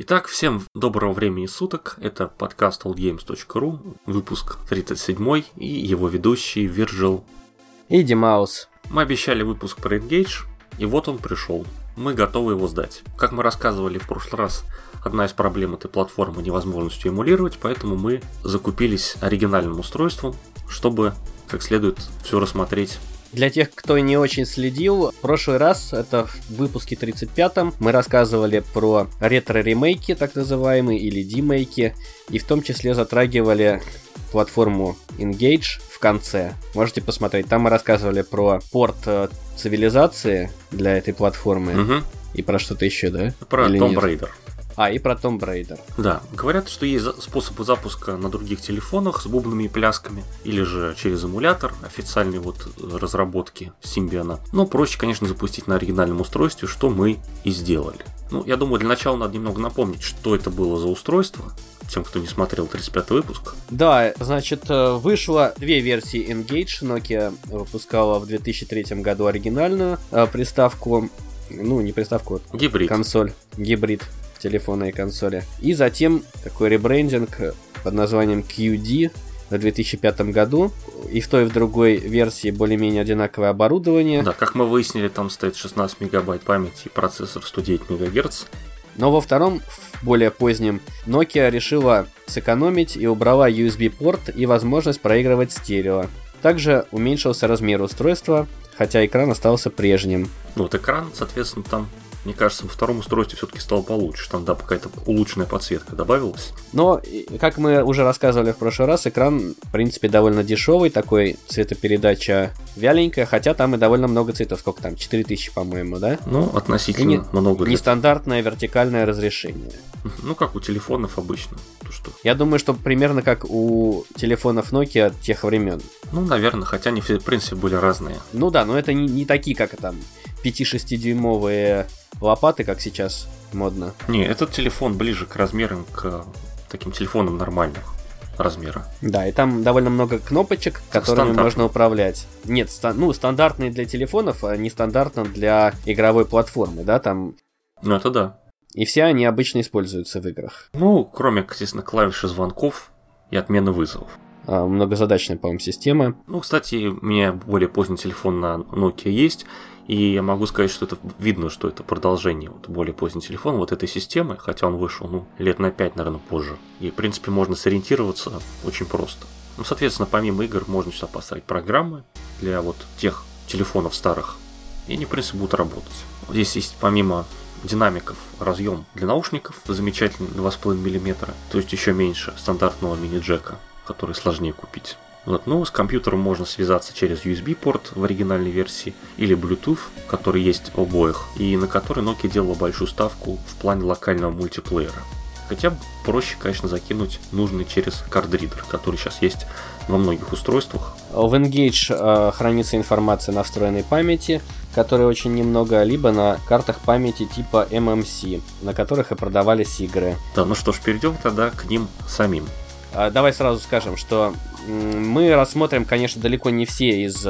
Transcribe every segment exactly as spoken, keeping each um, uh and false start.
Итак, всем доброго времени суток. Это подкаст олдгеймс точка ру, выпуск тридцать седьмой, и его ведущий Вирджил и Димаус. Мы обещали выпуск про Engage, и вот он пришел. Мы готовы его сдать. Как мы рассказывали в прошлый раз, одна из проблем этой платформы — невозможностью эмулировать, поэтому мы закупились оригинальным устройством, чтобы как следует все рассмотреть. Для тех, кто не очень следил, в прошлый раз, это в выпуске тридцать пятом, мы рассказывали про ретро-ремейки, так называемые, или димейки, и в том числе затрагивали платформу Engage в конце. Можете посмотреть, там мы рассказывали про порт цивилизации для этой платформы, угу. И про что-то еще, да? Про Tomb Raider. А, и про Tomb Raider. Да, говорят, что есть способы запуска на других телефонах с бубнами и плясками, или же через эмулятор официальной вот разработки Symbian. Но проще, конечно, запустить на оригинальном устройстве, что мы и сделали. Ну, я думаю, для начала надо немного напомнить, что это было за устройство, тем, кто не смотрел тридцать пятый выпуск. Да, значит, вышло две версии Engage. Nokia выпускала в две тысячи третьем году оригинальную приставку, ну, не приставку, а гибрид. Консоль, гибрид телефонной консоли. И затем такой ребрендинг под названием кью ди в две тысячи пятом году. И в той, и в другой версии более-менее одинаковое оборудование. Да, как мы выяснили, там стоит шестнадцать мегабайт памяти и процессор сто девять мегагерц. Но во втором, в более позднем, Nokia решила сэкономить и убрала ю эс би-порт и возможность проигрывать стерео. Также уменьшился размер устройства, хотя экран остался прежним. Ну вот экран, соответственно, там, мне кажется, во втором устройстве все-таки стало получше. Там, да, какая-то улучшенная подсветка добавилась. Но, как мы уже рассказывали в прошлый раз, экран, в принципе, довольно дешевый. Такой цветопередача вяленькая, хотя там и довольно много цветов. Сколько там? четыре тысячи, по-моему, да? Ну, относительно не, много. Нестандартное вертикальное разрешение. Ну, как у телефонов обычно. То, что... Я думаю, что примерно как у телефонов Nokia тех времен. Ну, наверное, хотя они, в принципе, были разные. Ну да, но это не, не такие, как там пяти-шестидюймовые лопаты, как сейчас модно. Не, этот телефон ближе к размерам, к таким телефонам нормальных размера. Да, и там довольно много кнопочек, которыми можно управлять. Нет, ста- ну, стандартные для телефонов, а нестандартно для игровой платформы, да, там... Ну, это да. И все они обычно используются в играх. Ну, кроме, естественно, клавиши звонков и отмены вызовов. А, многозадачная, по-моему, система. Ну, кстати, у меня более поздний телефон на Nokia есть, и я могу сказать, что это видно, что это продолжение вот, более поздний телефон вот этой системы, хотя он вышел, ну, лет на пять, наверное, позже. И, в принципе, можно сориентироваться очень просто. Ну, соответственно, помимо игр можно сюда поставить программы для вот тех телефонов старых, и они, в принципе, будут работать. Здесь есть, помимо динамиков, разъем для наушников, замечательный, два с половиной миллиметра, то есть еще меньше стандартного мини-джека, который сложнее купить. Вот, ну, с компьютером можно связаться через ю эс би-порт в оригинальной версии или Bluetooth, который есть в обоих, и на который Nokia делала большую ставку в плане локального мультиплеера. Хотя проще, конечно, закинуть нужный через кардридер, который сейчас есть во многих устройствах. В Engage э, хранится информация на встроенной памяти, которой очень немного, либо на картах памяти типа эм эм си, на которых и продавались игры. Да, ну что ж, перейдем тогда к ним самим. Давай сразу скажем, что мы рассмотрим, конечно, далеко не все из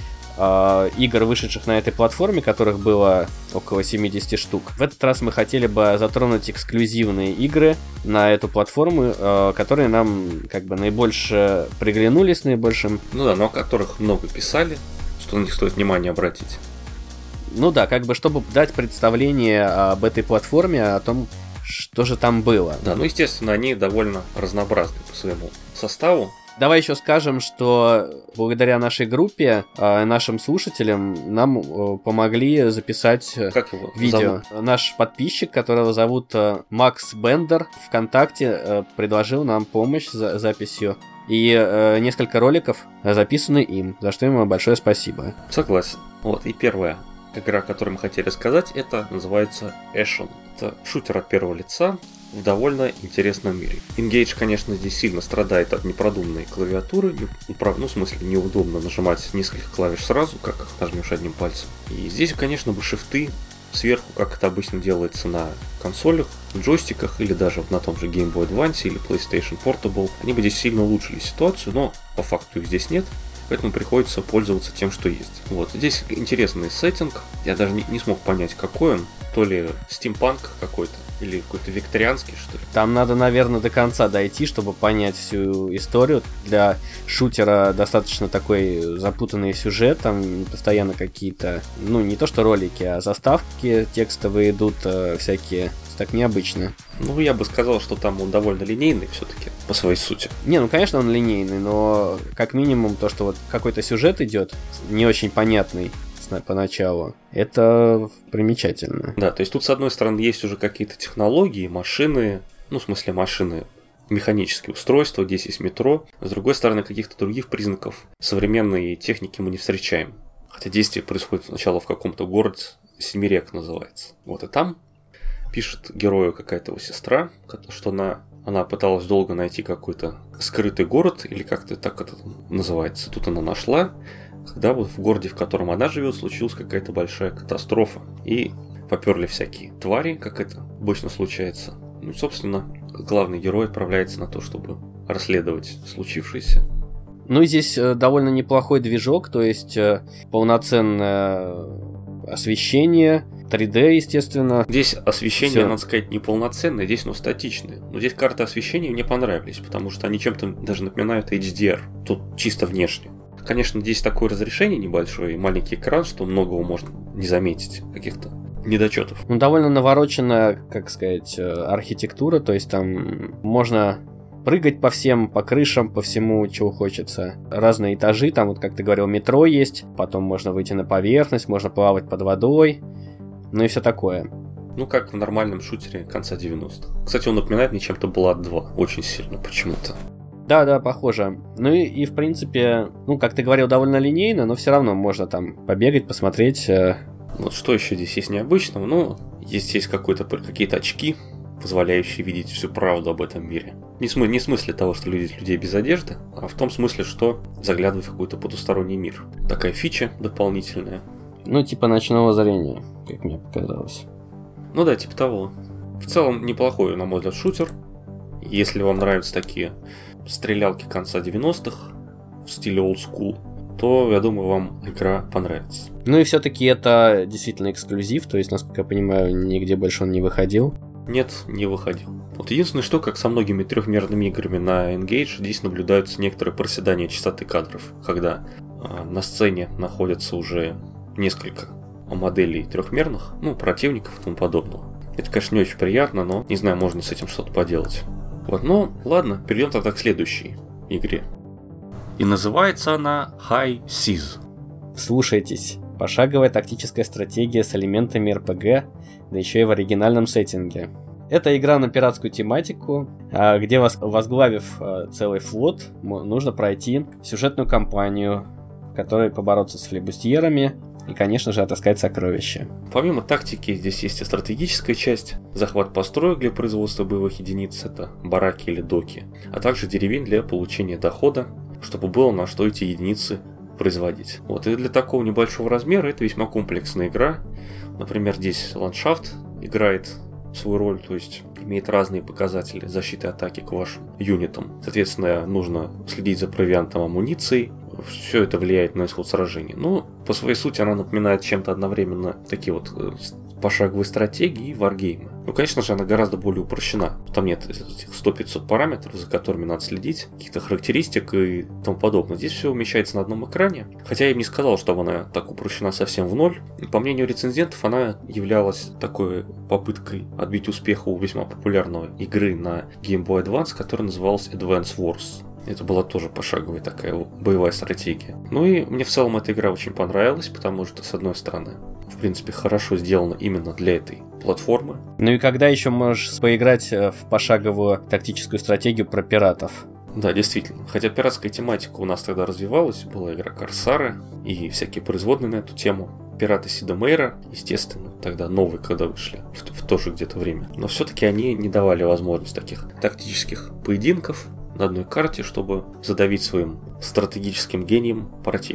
э, игр, вышедших на этой платформе, которых было около семьдесят штук. В этот раз мы хотели бы затронуть эксклюзивные игры на эту платформу, э, которые нам как бы наибольше приглянулись, наибольшим. Ну да, но о которых много писали, что на них стоит внимание обратить. Ну да, как бы чтобы дать представление об этой платформе, о том, что же там было. Да, ну естественно, они довольно разнообразны по своему составу. Давай еще скажем, что благодаря нашей группе, нашим слушателям, нам помогли записать как его видео. Зовут? Наш подписчик, которого зовут Макс Бендер, ВКонтакте предложил нам помощь с записью. И несколько роликов записаны им, за что ему большое спасибо. Согласен. Вот, и первая игра, о которой мы хотели сказать, это называется Ashen. Это шутер от первого лица в довольно интересном мире. Engage, конечно, здесь сильно страдает от непродуманной клавиатуры. Ну, в смысле, неудобно нажимать несколько клавиш сразу, как нажмешь одним пальцем. И здесь, конечно, бы шифты сверху, как это обычно делается на консолях, джойстиках или даже на том же Game Boy Advance или PlayStation Portable, они бы здесь сильно улучшили ситуацию, но по факту их здесь нет. Поэтому приходится пользоваться тем, что есть. Вот. Здесь интересный сеттинг. Я даже не, не смог понять, какой он. то ли стимпанк какой-то, или какой-то викторианский, что ли. Там надо, наверное, до конца дойти, чтобы понять всю историю. Для шутера достаточно такой запутанный сюжет, там постоянно какие-то, ну, не то что ролики, а заставки текстовые идут, э, всякие, так необычно. Ну, я бы сказал, что там он довольно линейный все-таки, по своей сути. Не, ну, конечно, он линейный, но как минимум то, что вот какой-то сюжет идет, не очень понятный поначалу, это примечательно. Да, то есть тут, с одной стороны, есть уже какие-то технологии, машины, ну, в смысле машины, механические устройства, здесь есть метро. С другой стороны, каких-то других признаков современной техники мы не встречаем. Хотя действие происходит сначала в каком-то городе, Семирек называется. Вот и там пишет герою какая-то его сестра, что она, она пыталась долго найти какой-то скрытый город, или как-то так это называется. Тут она нашла, когда вот в городе, в котором она живет, случилась какая-то большая катастрофа. И поперли всякие твари, как это обычно случается. Ну, собственно, главный герой отправляется на то, чтобы расследовать случившееся. Ну и здесь э, довольно неплохой движок, то есть э, полноценное освещение, три дэ, естественно. Здесь освещение, Всё. надо сказать, не полноценное, здесь, ну, статичное. Но здесь карты освещения мне понравились, потому что они чем-то даже напоминают эйч ди ар, тут чисто внешне. Конечно, здесь такое разрешение небольшое и маленький экран, что многого можно не заметить, каких-то недочетов. Ну, довольно навороченная, как сказать, архитектура, то есть там можно прыгать по всем, по крышам, по всему, чего хочется. Разные этажи, там вот, как ты говорил, метро есть, потом можно выйти на поверхность, можно плавать под водой, ну и все такое. Ну, как в нормальном шутере конца девяностых. Кстати, он напоминает мне чем-то Blood два, очень сильно почему-то. Да, да, похоже. Ну и, и в принципе, ну, как ты говорил, довольно линейно, но все равно можно там побегать, посмотреть. Вот что еще здесь есть необычного? Ну, здесь есть какой-то, какие-то очки, позволяющие видеть всю правду об этом мире. Не, смы- не в смысле того, что люди людей без одежды, а в том смысле, что заглядывать в какой-то потусторонний мир. Такая фича дополнительная. Ну, типа ночного зрения, как мне показалось. Ну да, типа того. В целом, неплохой, на мой взгляд, шутер. Если вам нравятся такие стрелялки конца девяностых в стиле old school, то, я думаю, вам игра понравится. Ну и все-таки это действительно эксклюзив, то есть, насколько я понимаю, нигде больше он не выходил. Нет, не выходил. Вот единственное, что, как со многими трехмерными играми на Engage, здесь наблюдаются некоторые проседания частоты кадров, когда э, на сцене находятся уже несколько моделей трехмерных, ну, противников и тому подобного. Это, конечно, не очень приятно, но, не знаю, можно с этим что-то поделать. Вот, ну, ладно, перейдем тогда к следующей игре. И называется она High Seas. Слушайтесь, пошаговая тактическая стратегия с элементами эр пи джи, да еще и в оригинальном сеттинге. Это игра на пиратскую тематику, где, возглавив целый флот, нужно пройти сюжетную кампанию, в которой побороться с флебустьерами и, конечно же, отыскать сокровища. Помимо тактики, здесь есть и стратегическая часть, захват построек для производства боевых единиц, это бараки или доки, а также деревень для получения дохода, чтобы было на что эти единицы производить. Вот, и для такого небольшого размера это весьма комплексная игра. Например, здесь ландшафт играет свою роль, то есть имеет разные показатели защиты и атаки к вашим юнитам. Соответственно, нужно следить за провиантом, амуницией. Все это влияет на исход сражения. Но по своей сути она напоминает чем-то одновременно такие вот пошаговые стратегии и варгеймы. Ну, конечно же, она гораздо более упрощена. Там нет этих сто-пятьсот параметров, за которыми надо следить, каких-то характеристик и тому подобное. Здесь все умещается на одном экране. Хотя я бы не сказал, что она так упрощена совсем в ноль. По мнению рецензентов, она являлась такой попыткой отбить успех у весьма популярной игры на Game Boy Advance, которая называлась Advance Wars. Это была тоже пошаговая такая боевая стратегия. Ну и мне в целом эта игра очень понравилась, потому что, с одной стороны, в принципе, хорошо сделана именно для этой платформы. Ну и когда еще можешь поиграть в пошаговую тактическую стратегию про пиратов? Да, действительно. Хотя пиратская тематика у нас тогда развивалась, была игра Корсары и всякие производные на эту тему. Пираты Сида Мейра, естественно, тогда новые, когда вышли, в, в то же где-то время. Но все-таки они не давали возможность таких тактических поединков на одной карте, чтобы задавить своим стратегическим гением противника.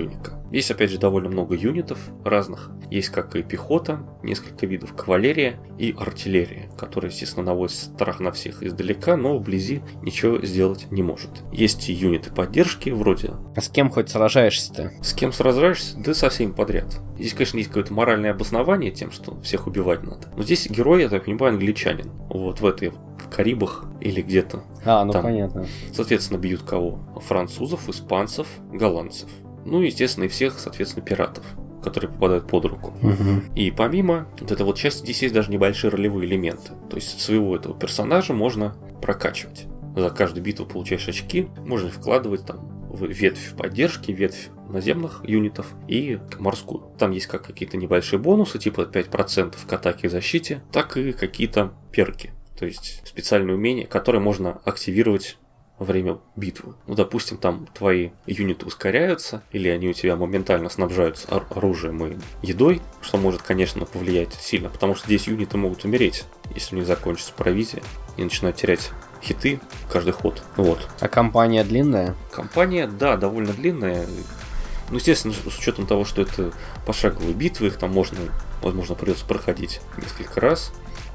Есть, опять же, довольно много юнитов разных. Есть как и пехота, несколько видов кавалерия и артиллерия, которая, естественно, наводит страх на всех издалека, но вблизи ничего сделать не может. Есть и юниты поддержки, вроде... А с кем хоть сражаешься-то? С кем сражаешься? Да со всеми подряд. Здесь, конечно, есть какое-то моральное обоснование тем, что всех убивать надо. Но здесь герой, я так понимаю, англичанин. Вот в этой... в Карибах или где-то. А, ну там, понятно. Соответственно, бьют кого? Французов, испанцев, голландцев. Ну и, естественно, и всех, соответственно, пиратов, которые попадают под руку. Угу. И помимо вот этой вот части, здесь есть даже небольшие ролевые элементы. То есть своего этого персонажа можно прокачивать. За каждую битву получаешь очки, можно вкладывать там в ветвь поддержки, ветвь наземных юнитов и морскую. Там есть как какие-то небольшие бонусы, типа пять процентов к атаке и защите, так и какие-то перки. То есть специальные умения, которые можно активировать во время битвы. Ну, допустим, там твои юниты ускоряются, или они у тебя моментально снабжаются ор- оружием и едой, что может, конечно, повлиять сильно, потому что здесь юниты могут умереть, если у них закончится провизия, и начинают терять хиты каждый ход. Вот. А кампания длинная? Кампания, да, довольно длинная. Ну, естественно, с учетом того, что это пошаговые битвы, их там можно, возможно, придется проходить несколько раз.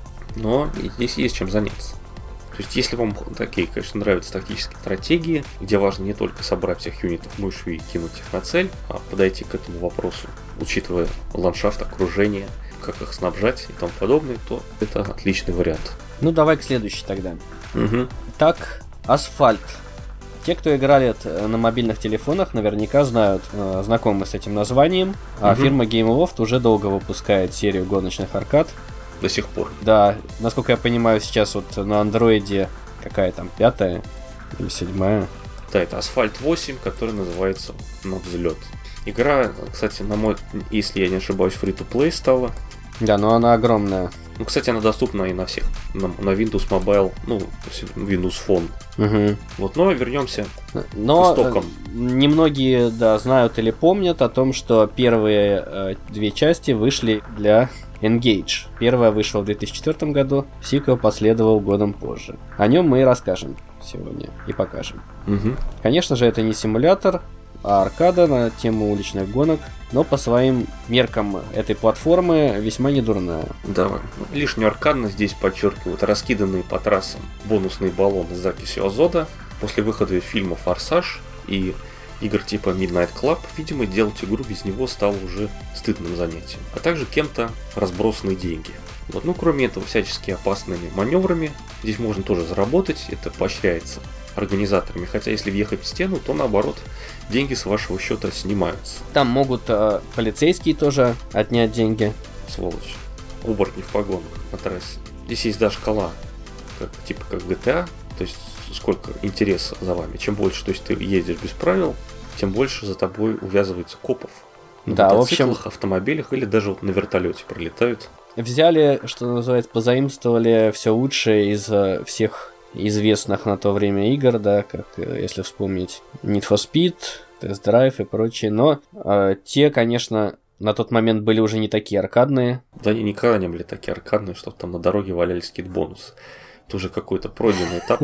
Но здесь есть чем заняться. То есть, если вам такие, конечно, нравятся тактические стратегии, где важно не только собрать всех юнитов мышью и кинуть их на цель, а подойти к этому вопросу, учитывая ландшафт, окружение, как их снабжать и тому подобное, то это отличный вариант. Ну, давай к следующей тогда. Угу. Так, Асфальт. Те, кто играли на мобильных телефонах, наверняка знают, э, знакомы с этим названием. А угу. фирма GameLoft уже долго выпускает серию гоночных аркад. До сих пор. Да, насколько я понимаю, сейчас вот на андроиде какая там, пятая или седьмая? Да, это Асфальт восемь, который называется «На взлет». Игра, кстати, на мой, если я не ошибаюсь, free-to-play стала. Да, но она огромная. Ну, кстати, она доступна и на всех. На, на Windows Mobile, ну, Windows Phone. Угу. Вот, но вернемся но к истокам. Немногие, да, знают или помнят о том, что первые э, две части вышли для Engage. Первая вышла в две тысячи четвёртом году, сиквел последовал годом позже. О нем мы и расскажем сегодня и покажем. Угу. Конечно же, это не симулятор, а аркада на тему уличных гонок, но по своим меркам этой платформы весьма недурная. Да, лишнюю аркадность здесь подчеркивают раскиданные по трассам бонусные баллоны с записью азота. После выхода фильма «Форсаж» и игр типа Midnight Club, видимо, делать игру без него стало уже стыдным занятием. А также кем-то разбросанные деньги. Вот. Ну, кроме этого, всячески опасными маневрами здесь можно тоже заработать, это поощряется организаторами. Хотя, если въехать в стену, то наоборот, деньги с вашего счета снимаются. Там могут э, полицейские тоже отнять деньги. Сволочь. Оборотни в погонах на трассе. Здесь есть, да, шкала, как, типа как в джи ти эй, то есть сколько интереса за вами. Чем больше, то есть ты едешь без правил, тем больше за тобой увязывается копов. На да, мотоциклах, в общем, автомобилях или даже вот на вертолете пролетают. Взяли, что называется, позаимствовали все лучшее из э, всех известных на то время игр, да, как э, если вспомнить Need for Speed, Test Drive и прочее, но э, те, конечно, на тот момент были уже не такие аркадные. Да, они никогда не были такие аркадные, чтобы там на дороге валялись какие-то бонусы. Это уже какой-то пройденный этап.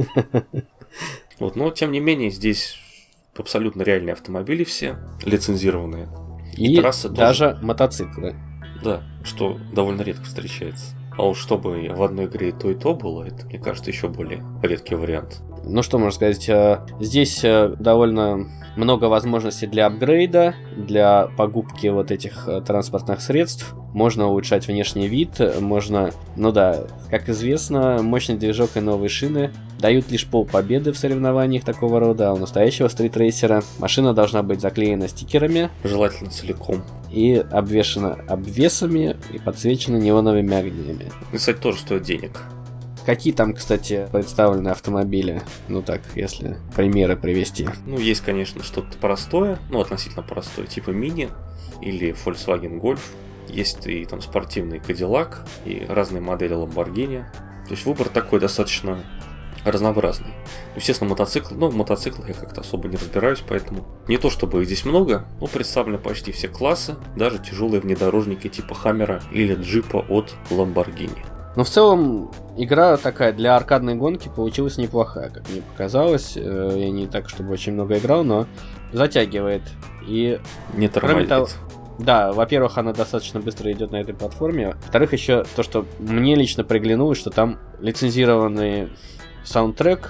Вот, но тем не менее здесь абсолютно реальные автомобили все, лицензированные. И, и даже мотоциклы. Да, что довольно редко встречается. А уж чтобы в одной игре и то, и то было, это, мне кажется, еще более редкий вариант. Ну что можно сказать, здесь довольно много возможностей для апгрейда, для покупки вот этих транспортных средств. Можно улучшать внешний вид, можно, ну да, как известно, мощный движок и новые шины дают лишь полпобеды в соревнованиях такого рода, а у настоящего стритрейсера машина должна быть заклеена стикерами. Желательно целиком. И обвешана обвесами и подсвечена неоновыми огнями. И, кстати, тоже стоит денег. Какие там, кстати, представлены автомобили? Ну так, если примеры привести. Ну, есть, конечно, что-то простое, ну, относительно простое, типа Mini или Volkswagen Golf. Есть и там спортивный Cadillac, и разные модели Lamborghini. То есть выбор такой достаточно разнообразный. Естественно, мотоцикл, но в мотоциклах я как-то особо не разбираюсь, поэтому не то чтобы их здесь много, но представлены почти все классы, даже тяжелые внедорожники типа Хаммера или джипа от Lamborghini. Но в целом игра такая для аркадной гонки получилась неплохая, как мне показалось. Я не так, чтобы очень много играл, но затягивает. И не тормозит. Да, во-первых, она достаточно быстро идет на этой платформе. Во-вторых, еще то, что мне лично приглянулось, что там лицензированный саундтрек.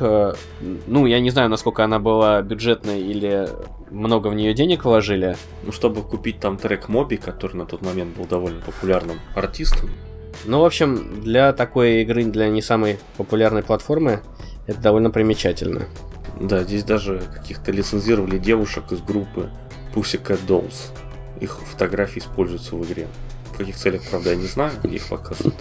Ну, я не знаю, насколько она была бюджетной или много в нее денег вложили. Ну, чтобы купить там трек Моби, который на тот момент был довольно популярным артистом. Ну, в общем, для такой игры, для не самой популярной платформы, это довольно примечательно. Да, здесь даже каких-то лицензировали девушек из группы Pussycat Dolls. Их фотографии используются в игре. В каких целях, правда, я не знаю, их показывают.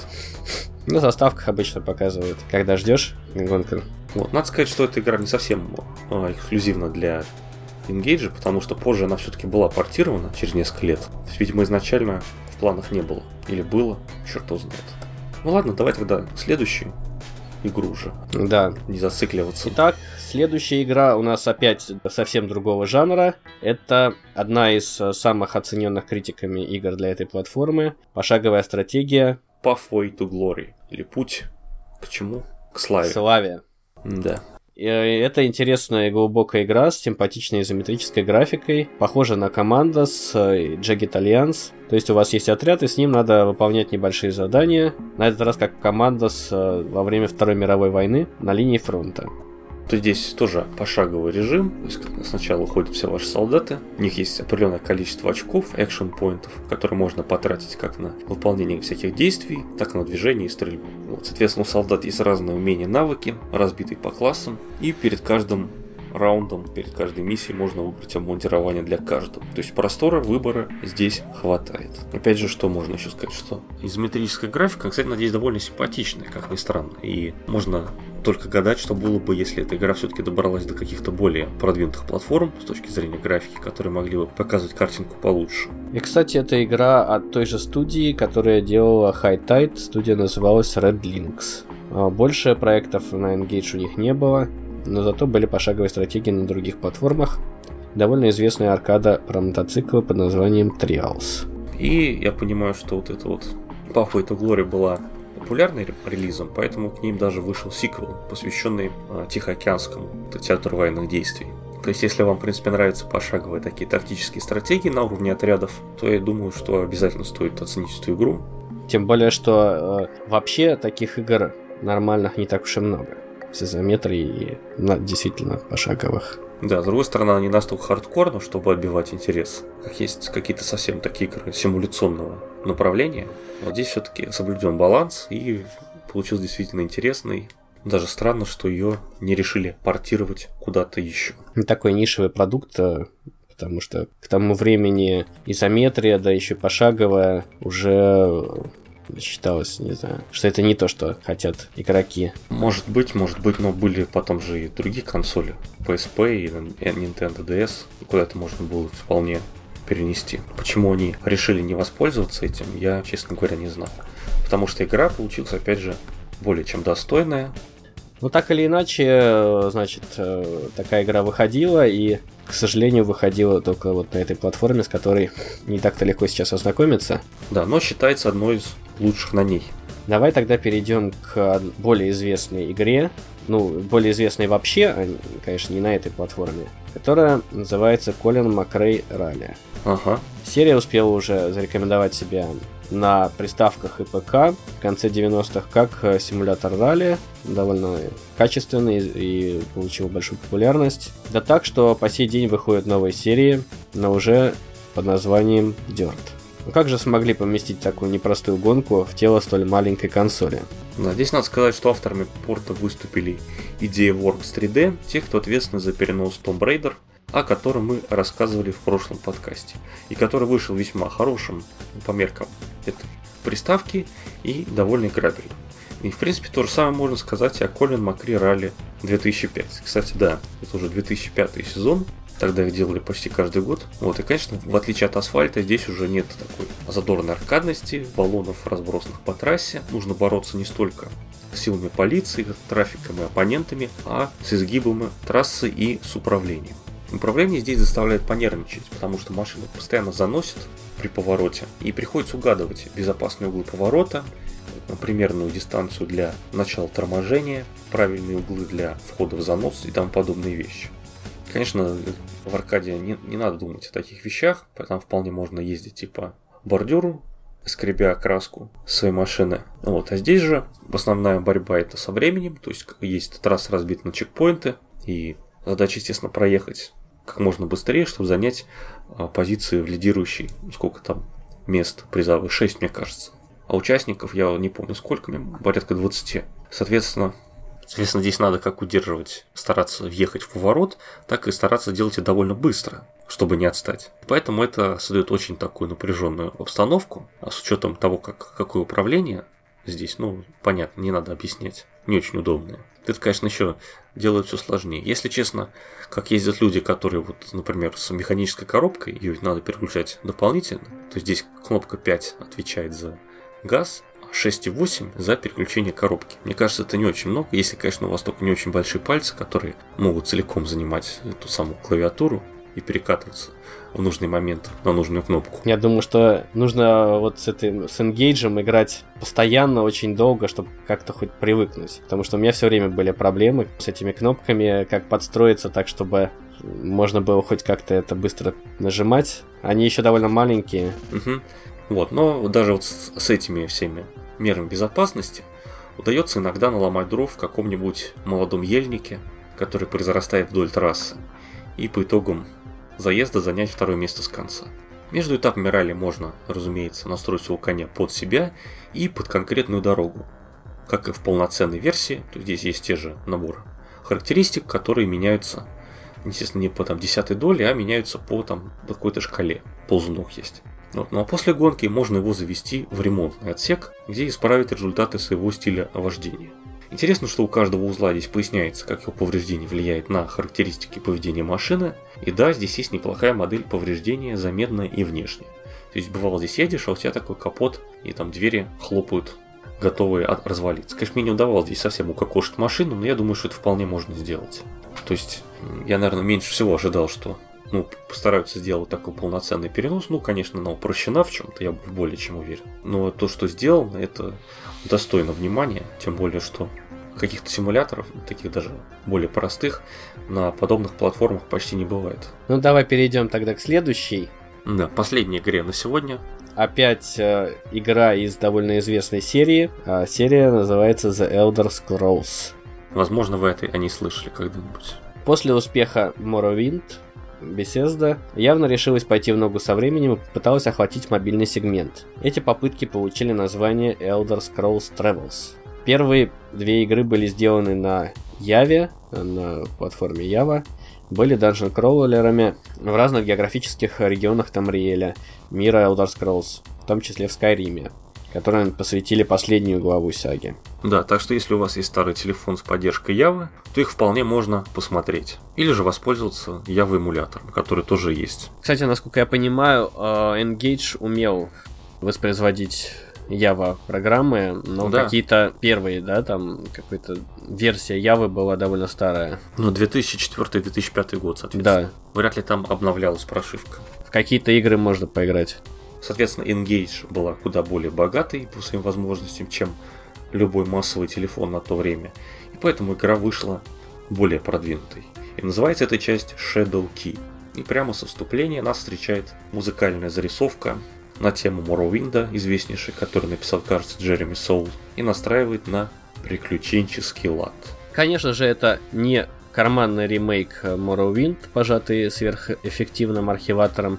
На заставках обычно показывают, когда ждешь гонку. Вот, надо сказать, что эта игра не совсем а, эксклюзивна для Engage, потому что позже она все-таки была портирована через несколько лет. То есть, видимо, изначально в планах не было. Или было, черт его знает. Ну ладно, давай тогда следующую игру уже. Да. Не зацикливаться. Итак, следующая игра у нас опять совсем другого жанра. Это одна из самых оцененных критиками игр для этой платформы. Пошаговая стратегия. Pathway to Glory. Или путь к чему? К славе. К славе. Да. Это интересная и глубокая игра с симпатичной изометрической графикой. Похожа на Commandos, Jagged Alliance. То есть у вас есть отряд, и с ним надо выполнять небольшие задания. На этот раз как Commandos во время Второй мировой войны на линии фронта. То здесь тоже пошаговый режим. То есть сначала уходят все ваши солдаты. У них есть определенное количество очков, экшн-поинтов, которые можно потратить как на выполнение всяких действий, так и на движение и стрельбу. Вот, соответственно, у солдат есть разные умения, навыки, разбитые по классам. И перед каждым раундом, перед каждой миссией можно выбрать обмундирование для каждого. То есть простора выбора здесь хватает. Опять же, что можно еще сказать, что изометрическая графика, кстати, надеюсь, довольно симпатичная, как ни странно. И можно только гадать, что было бы, если эта игра все-таки добралась до каких-то более продвинутых платформ с точки зрения графики, которые могли бы показывать картинку получше. И, кстати, это игра от той же студии, которая делала High Tide. Студия называлась Red Lynx. Больше проектов на Engage у них не было, но зато были пошаговые стратегии на других платформах. Довольно известная аркада про мотоциклы под названием Trials. И я понимаю, что вот эта вот Pathway to Glory была популярным релизом, поэтому к ним даже вышел сиквел, посвященный э, Тихоокеанскому театру военных действий. То есть, если вам, в принципе, нравятся пошаговые такие тактические стратегии на уровне отрядов, то я думаю, что обязательно стоит оценить эту игру. Тем более, что э, вообще таких игр нормальных не так уж и много. С изометрией и на, действительно пошаговых. Да, с другой стороны, она не настолько хардкорна, чтобы отбивать интерес. Как есть какие-то совсем такие игры симуляционного направления. Вот здесь все-таки соблюден баланс и получился действительно интересный. Даже странно, что ее не решили портировать куда-то еще. Такой нишевый продукт, потому что к тому времени изометрия, да еще пошаговая, уже считалось, не знаю, что это не то, что хотят игроки. Может быть, может быть, но были потом же и другие консоли, пи эс пи и Nintendo ди эс, куда это можно было вполне перенести. Почему они решили не воспользоваться этим, я, честно говоря, не знаю. Потому что игра получилась, опять же, более чем достойная. Ну, так или иначе, значит, такая игра выходила, и, к сожалению, выходила только вот на этой платформе, с которой не так-то легко сейчас ознакомиться. Да, но считается одной из лучших на ней. Давай тогда перейдем к более известной игре, ну, более известной вообще, а, конечно, не на этой платформе, которая называется Colin McRae Rally. Ага. Серия успела уже зарекомендовать себя на приставках и ПК в конце девяностых как симулятор ралли, довольно качественный и получил большую популярность. Да так, что по сей день выходят новые серии, но уже под названием Dirt. Ну как же смогли поместить такую непростую гонку в тело столь маленькой консоли? Да, здесь надо сказать, что авторами порта выступили IdeaWorks три дэ, те, кто ответственны за перенос Tomb Raider, о котором мы рассказывали в прошлом подкасте, и который вышел весьма хорошим по меркам этой приставки и довольно играбельным. И в принципе то же самое можно сказать и о Colin McRae Rally две тысячи пятый. Кстати, да, это уже две тысячи пятый сезон, тогда их делали почти каждый год. Вот, и конечно, в отличие от асфальта, здесь уже нет такой задорной аркадности, баллонов, разбросанных по трассе. Нужно бороться не столько с силами полиции, трафиком и оппонентами, а с изгибами трассы и с управлением. Управление здесь заставляет понервничать, потому что машина постоянно заносит при повороте, и приходится угадывать безопасные углы поворота, примерную дистанцию для начала торможения, правильные углы для входа в занос и тому подобные вещи. Конечно, в аркаде не, не надо думать о таких вещах, там вполне можно ездить типа бордюру, скребя краску своей машины. Вот. А здесь же основная борьба это со временем, то есть есть трасса разбита на чекпоинты, и задача, естественно, проехать как можно быстрее, чтобы занять позиции в лидирующей, сколько там мест призовых, шесть, мне кажется. А участников, я не помню сколько, порядка двадцать. Соответственно, Соответственно, здесь надо как удерживать, стараться въехать в поворот, так и стараться делать это довольно быстро, чтобы не отстать. Поэтому это создает очень такую напряженную обстановку, а с учетом того, как, какое управление здесь, ну, понятно, не надо объяснять, не очень удобное. Это, конечно, еще делает все сложнее. Если честно, как ездят люди, которые, вот, например, с механической коробкой, ее надо переключать дополнительно, то здесь кнопка пять отвечает за газ, шесть и восемь за переключение коробки. Мне кажется, это не очень много, если, конечно, у вас только не очень большие пальцы, которые могут целиком занимать эту самую клавиатуру и перекатываться в нужный момент на нужную кнопку. Я думаю, что нужно вот с этим, с Engage играть постоянно, очень долго, чтобы как-то хоть привыкнуть. Потому что у меня все время были проблемы с этими кнопками, как подстроиться так, чтобы можно было хоть как-то это быстро нажимать. Они еще довольно маленькие. Угу. Вот, но даже вот с, с этими всеми мерами безопасности удается иногда наломать дров в каком-нибудь молодом ельнике, который произрастает вдоль трассы, и по итогам заезда занять второе место с конца. Между этапами ралли можно, разумеется, настроить своего коня под себя и под конкретную дорогу. Как и в полноценной версии, то здесь есть те же набор характеристик, которые меняются, естественно, не по там, десятой доли, а меняются по, там, по какой-то шкале. Ползунок есть. Вот. Ну а после гонки можно его завести в ремонтный отсек, где исправить результаты своего стиля вождения. Интересно, что у каждого узла здесь поясняется, как его повреждение влияет на характеристики поведения машины. И да, здесь есть неплохая модель повреждения заметная и внешняя. То есть бывало здесь едешь, а у тебя такой капот, и там двери хлопают, готовые от- развалиться. Конечно, мне не удавалось здесь совсем укокошить машину, но я думаю, что это вполне можно сделать. То есть я, наверное, меньше всего ожидал, что ну, постараются сделать такой полноценный перенос. Ну, конечно, она упрощена в чем-то, я более чем уверен. Но то, что сделано, это достойно внимания. Тем более, что каких-то симуляторов, таких даже более простых, на подобных платформах почти не бывает. Ну, давай перейдем тогда к следующей. Да, последней игре на сегодня. Опять э, игра из довольно известной серии. А серия называется The Elder Scrolls. Возможно, вы это о ней слышали когда-нибудь. После успеха Morrowind, Bethesda явно решилась пойти в ногу со временем и попыталась охватить мобильный сегмент. Эти попытки получили название Elder Scrolls Travels. Первые две игры были сделаны на Java, на платформе Java, были данжен-кроллерами в разных географических регионах Тамриэля, мира Elder Scrolls, в том числе в Скайриме, которым посвятили последнюю главу саги. Да, так что если у вас есть старый телефон с поддержкой Java, то их вполне можно посмотреть. Или же воспользоваться Java эмулятором, который тоже есть. Кстати, насколько я понимаю, Engage умел воспроизводить Java программы, но да. Какие-то первые, да, там какая-то версия Java была довольно старая. Ну, две тысячи четвёртый - две тысячи пятый год, соответственно. Да. Вряд ли там обновлялась прошивка. В какие-то игры можно поиграть. Соответственно, Engage была куда более богатой по своим возможностям, чем любой массовый телефон на то время. И поэтому игра вышла более продвинутой. И называется эта часть Shadow Key. И прямо со вступления нас встречает музыкальная зарисовка на тему Morrowind'а, известнейший, который написал, кажется, Джереми Соул, и настраивает на приключенческий лад. Конечно же, это не карманный ремейк Morrowind, пожатый сверхэффективным архиватором.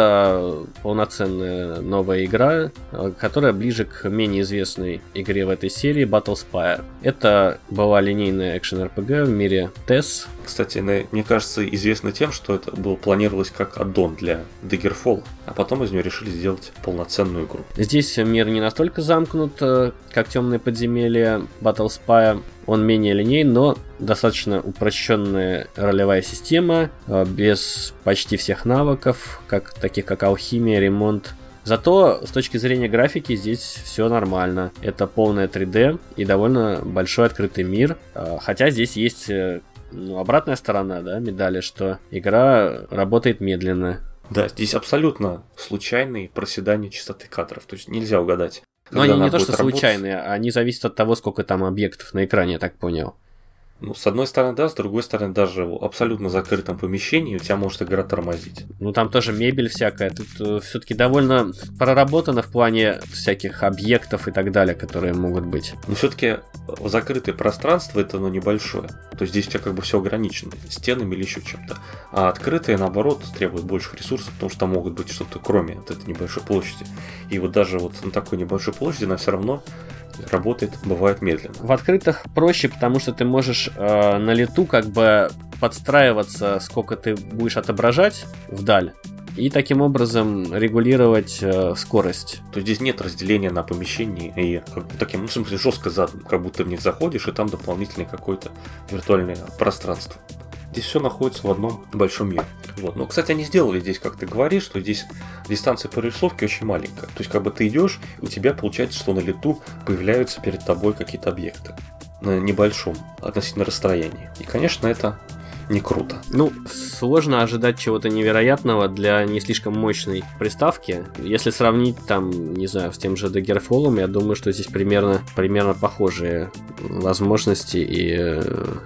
Это полноценная новая игра, которая ближе к менее известной игре в этой серии Battlespire. Это была линейная экшен-эр пи джи в мире тес. Кстати, мне кажется, известно тем, что это было планировалось как аддон для Daggerfall, а потом из нее решили сделать полноценную игру. Здесь мир не настолько замкнут, как темные подземелья Battlespire. Он менее линейный, но достаточно упрощенная ролевая система, без почти всех навыков, как, таких как алхимия, ремонт. Зато с точки зрения графики здесь все нормально. Это полное три дэ и довольно большой открытый мир. Хотя здесь есть ну, обратная сторона, да, медали, что игра работает медленно. Да, здесь абсолютно случайные проседания частоты кадров, то есть нельзя угадать, Но они не то, что работать... случайные, они зависят от того, сколько там объектов на экране, я так понял. Ну, с одной стороны, да, с другой стороны, даже в абсолютно закрытом помещении у тебя может игра тормозить. Ну, там тоже мебель всякая. Тут э, все-таки довольно проработано в плане всяких объектов и так далее, которые могут быть. Но все-таки закрытое пространство это, ну, небольшое. То есть здесь у тебя как бы все ограничено стенами или еще чем-то. А открытое, наоборот, требует больших ресурсов, потому что там могут быть что-то кроме вот этой небольшой площади. И вот даже вот на такой небольшой площади она все равно работает, бывает медленно. В открытых проще, потому что ты можешь э, на лету как бы подстраиваться, сколько ты будешь отображать вдаль, и таким образом регулировать э, скорость. То есть здесь нет разделения на помещении и как, таким, ну, в смысле, жестко задан, как будто в них заходишь, и там дополнительное какое-то виртуальное пространство. Здесь все находится в одном большом мире. Вот. Но, кстати, они сделали здесь, как ты говоришь, что здесь дистанция по рисовке очень маленькая. То есть, как бы ты идешь, и у тебя получается, что на лету появляются перед тобой какие-то объекты на небольшом относительно расстоянии. И, конечно, это не круто. Ну, сложно ожидать чего-то невероятного для не слишком мощной приставки. Если сравнить там, не знаю, с тем же Daggerfall, я думаю, что здесь примерно, примерно похожие возможности и...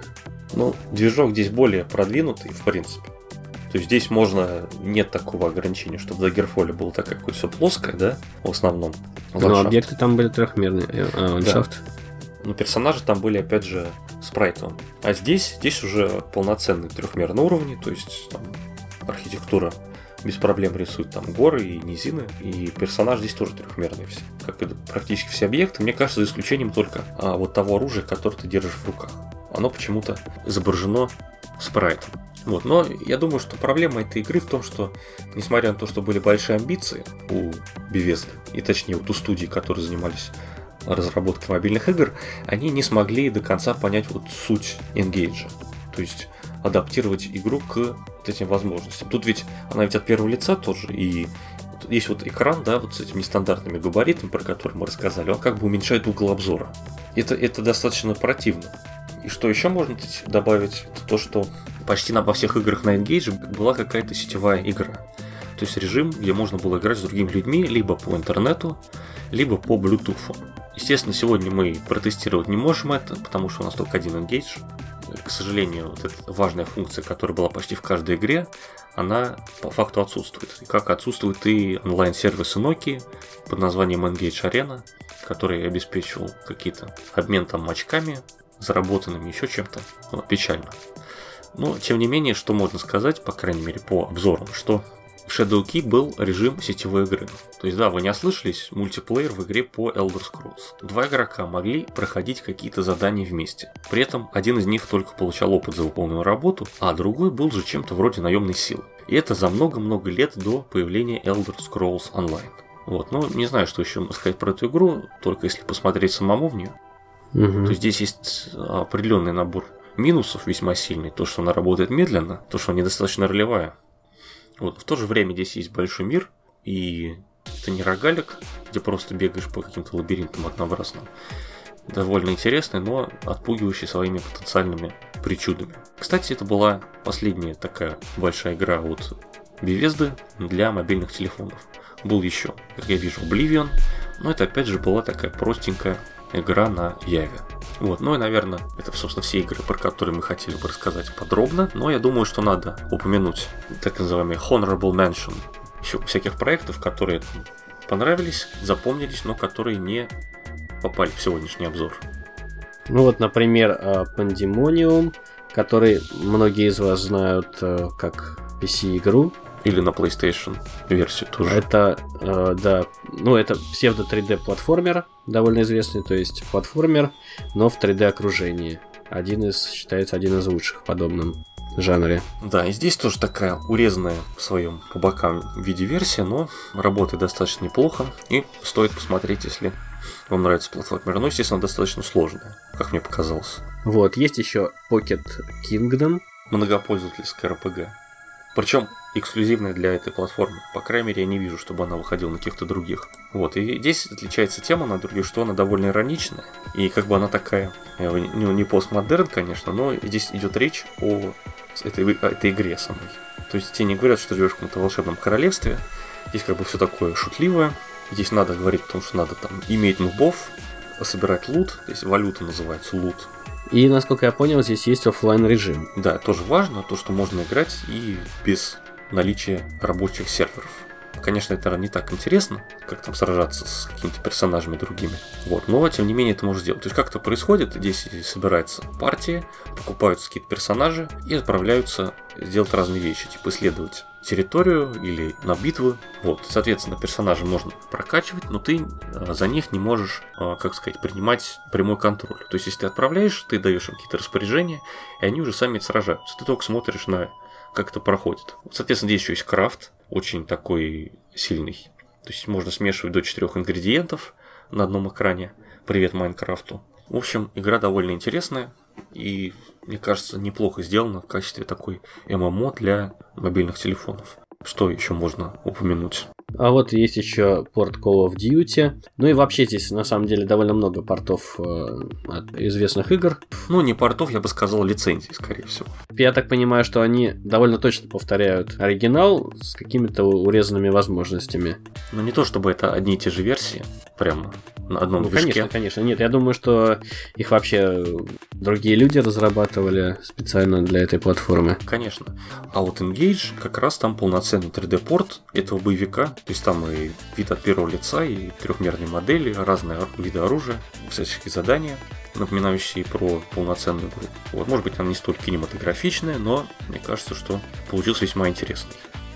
Ну, движок здесь более продвинутый, в принципе. То есть здесь можно, нет такого ограничения, что в Daggerfall было такое какое-то все плоское, да, в основном. Но объекты там были трехмерные, а ландшафт. Да. Но персонажи там были, опять же, спрайтовыми. А здесь, здесь уже полноценный трехмерный уровень, то есть там, архитектура без проблем рисует там горы и низины, и персонажи здесь тоже трехмерные все. Как и практически все объекты, мне кажется, за исключением только а, вот того оружия, которое ты держишь в руках. Оно почему-то изображено спрайтом. Вот. Но я думаю, что проблема этой игры в том, что, несмотря на то, что были большие амбиции у Bethesda, и точнее вот у студий, которые занимались разработкой мобильных игр, они не смогли до конца понять вот суть Engage. То есть адаптировать игру к вот этим возможностям. Тут ведь она ведь от первого лица тоже, и есть вот экран, да, вот с этими нестандартными габаритами, про которые мы рассказали, он как бы уменьшает угол обзора. Это, это достаточно противно. И что еще можно добавить, это то, что почти на, во всех играх на Engage была какая-то сетевая игра. То есть режим, где можно было играть с другими людьми либо по интернету, либо по Bluetooth. Естественно, сегодня мы протестировать не можем это, потому что у нас только один Engage. К сожалению, вот эта важная функция, которая была почти в каждой игре, она по факту отсутствует. И как отсутствует и онлайн-сервисы Nokia под названием Engage Arena, который обеспечивал какие-то обмен там очками, заработанными еще чем-то. Ну, печально. Но, тем не менее, что можно сказать, по крайней мере, по обзорам, что в Shadowkey был режим сетевой игры. То есть, да, вы не ослышались, мультиплеер в игре по Elder Scrolls. Два игрока могли проходить какие-то задания вместе. При этом один из них только получал опыт за выполненную работу, а другой был же чем-то вроде наемной силы. И это за много-много лет до появления Elder Scrolls Online. Вот, ну, не знаю, что еще сказать про эту игру, только если посмотреть самому в нее. Угу. То здесь есть определенный набор минусов весьма сильный. То, что она работает медленно, то, что она недостаточно ролевая. Вот. В то же время здесь есть большой мир, и это не рогалик, где просто бегаешь по каким-то лабиринтам однообразным. Довольно интересный, но отпугивающий своими потенциальными причудами. Кстати, это была последняя такая большая игра от Bethesda для мобильных телефонов. Был еще, как я вижу, Oblivion, но это опять же была такая простенькая игра на Яве. Вот, ну и, наверное, это, собственно, все игры, про которые мы хотели бы рассказать подробно, но я думаю, что надо упомянуть так называемый Honorable Mention еще всяких проектов, которые понравились, запомнились, но которые не попали в сегодняшний обзор. Ну вот, например, Pandemonium, который многие из вас знают как пи си-игру. Или на PlayStation версию тоже. Это, э, да, ну это псевдо три дэ платформер, довольно известный, то есть платформер, но в три дэ окружении. Один из, считается один из лучших в подобном жанре. Да, и здесь тоже такая урезанная в своем по бокам виде версия, но работает достаточно неплохо, и стоит посмотреть, если вам нравится платформер. Но, естественно, достаточно сложная, как мне показалось. Вот, есть еще Pocket Kingdom. Многопользовательская эр пи джи. Причем эксклюзивная для этой платформы. По крайней мере, я не вижу, чтобы она выходила на каких-то других. Вот, и здесь отличается тема на других, что она довольно ироничная. И как бы она такая, ну, не постмодерн, конечно, но здесь идет речь о этой, о этой игре самой. То есть тебе не говорят, что ты живешь в каком-то волшебном королевстве. Здесь как бы все такое шутливое. Здесь надо говорить о том, что надо там иметь нубов, собирать лут, то есть валюта называется лут. И, насколько я понял, здесь есть офлайн режим. Да, тоже важно, то, что можно играть и без наличия рабочих серверов. Конечно, это не так интересно, как там сражаться с какими-то персонажами другими. Вот, но тем не менее это можно сделать. То есть как это происходит, здесь собирается партия, покупаются какие-то персонажи и отправляются делать разные вещи, типа исследовать территорию или на битвы. Вот, соответственно, персонажей можно прокачивать, но ты за них не можешь, как сказать, принимать прямой контроль. То есть если ты отправляешь, ты даешь им какие-то распоряжения, и они уже сами сражаются. Ты только смотришь на как это проходит. Соответственно, здесь еще есть крафт, очень такой сильный. То есть можно смешивать до четырех ингредиентов на одном экране. Привет Майнкрафту. В общем, игра довольно интересная и, мне кажется, неплохо сделана в качестве такой эм эм о для мобильных телефонов. Что еще можно упомянуть? А вот есть еще порт Call of Duty. Ну и вообще здесь на самом деле довольно много портов э, от известных игр. Ну, не портов, я бы сказал, лицензий, скорее всего. Я так понимаю, что они довольно точно повторяют оригинал с какими-то урезанными возможностями. Но не то, чтобы это одни и те же версии, прямо на одном ну, движке. Конечно, конечно. Нет, я думаю, что их вообще другие люди разрабатывали специально для этой платформы. Конечно. А вот Engage как раз там полноценный три дэ-порт этого боевика. То есть там и вид от первого лица, и трехмерные модели, разные виды оружия, всяческие задания, напоминающие про полноценную игру. Вот, может быть, она не столь кинематографичная, но мне кажется, что получился весьма интересный.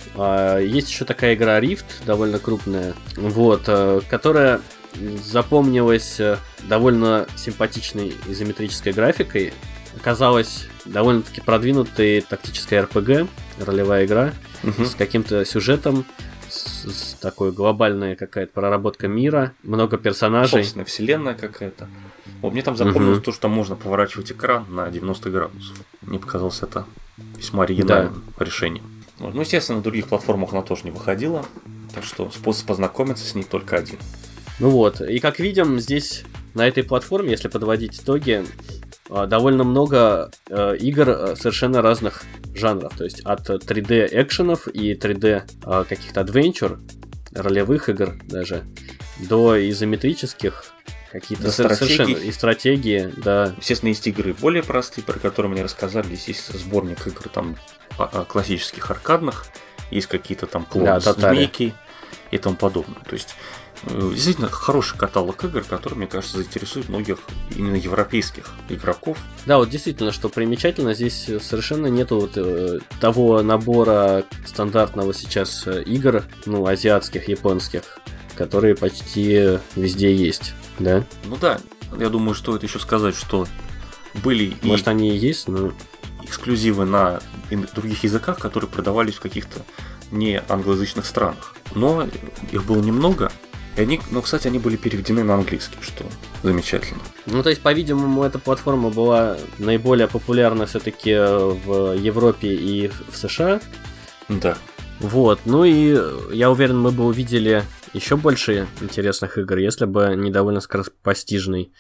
Есть еще такая игра Rift, довольно крупная, вот, которая запомнилась довольно симпатичной изометрической графикой. Оказалась довольно-таки продвинутой тактической эр пи джи, ролевая игра, угу. с каким-то сюжетом, с, с такой глобальной какая-то проработка мира, много персонажей. Собственная вселенная какая-то. Вот, мне там запомнилось угу. то, что можно поворачивать экран на девяносто градусов. Мне показалось это весьма оригинальным да. решением. Вот. Ну, естественно, на других платформах она тоже не выходила, так что способ познакомиться с ней только один. Ну вот, и как видим, здесь на этой платформе, если подводить итоги, довольно много э, игр совершенно разных жанров, то есть от три дэ-экшенов и три дэ э, каких-то адвенчур, ролевых игр даже, до изометрических, какие-то совершенно и стратегии, да. Естественно, есть игры более простые, про которые мне рассказали, здесь есть сборник игр там классических аркадных, есть какие-то там клоны, да, змейки и тому подобное, то есть действительно хороший каталог игр, который, мне кажется, заинтересует многих именно европейских игроков. Да, вот действительно, что примечательно, здесь совершенно нету вот, э, того набора стандартного сейчас игр, ну, азиатских, японских, которые почти везде есть, да? Ну да, я думаю, стоит еще сказать, что были Может, и они и есть, но... эксклюзивы на других языках, которые продавались в каких-то не англоязычных странах. Но их было немного. И они, ну, кстати, они были переведены на английский, что замечательно. Ну, то есть, по-видимому, эта платформа была наиболее популярна все-таки в Европе и в США. Да. Вот, ну и я уверен, мы бы увидели еще больше интересных игр, если бы не довольно скоропостижный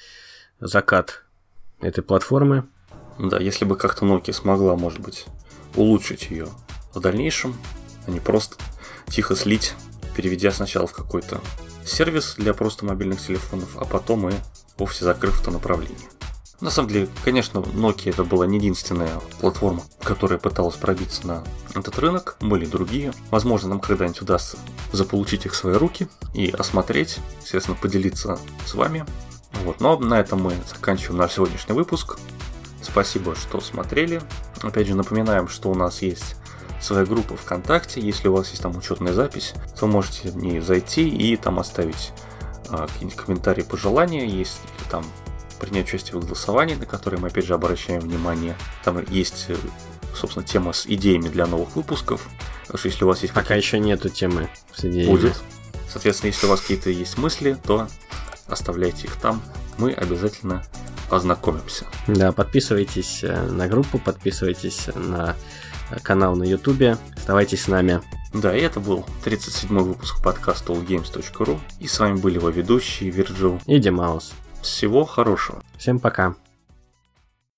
закат этой платформы. Да, если бы как-то Nokia смогла, может быть, улучшить ее в дальнейшем, а не просто тихо слить, переведя сначала в какой-то сервис для просто мобильных телефонов, а потом и вовсе закрыв это направление. На самом деле, конечно, Nokia это была не единственная платформа, которая пыталась пробиться на этот рынок, были другие. Возможно, нам когда-нибудь удастся заполучить их в свои руки и осмотреть, естественно, поделиться с вами. Вот. Но на этом мы заканчиваем наш сегодняшний выпуск. Спасибо, что смотрели. Опять же, напоминаем, что у нас есть своя группа ВКонтакте. Если у вас есть там учетная запись, то вы можете в ней зайти и там оставить а, какие-нибудь комментарии, пожелания. Есть там принять участие в голосовании, на которое мы опять же обращаем внимание. Там есть, собственно, тема с идеями для новых выпусков. Потому что если у вас есть пока еще нету темы с идеями. Будет. Соответственно, если у вас какие-то есть мысли, то оставляйте их там. Мы обязательно ознакомимся. Да, подписывайтесь на группу, подписывайтесь на канал на Ютубе, оставайтесь с нами. Да, и это был тридцать седьмой выпуск подкаста all games точка ru. И с вами были его ведущие Вирджил и Димаус. Всего хорошего. Всем пока.